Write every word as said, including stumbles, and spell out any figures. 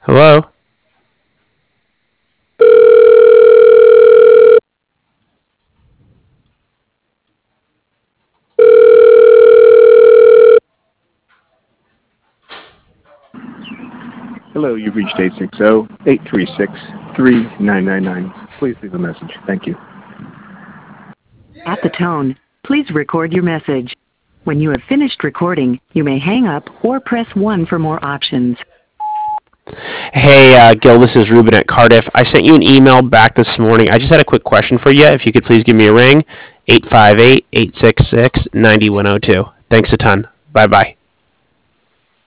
Hello? Hello, you've reached eight six zero, eight three six, three nine nine nine. Please leave a message. Thank you. At the tone, please record your message. When you have finished recording, you may hang up or press one for more options. Hey, uh, Gil, this is Ruben at Cardiff. I sent you an email back this morning. I just had a quick question for you. If you could please give me a ring, eight five eight, eight six six, nine one zero two. Thanks a ton. Bye-bye.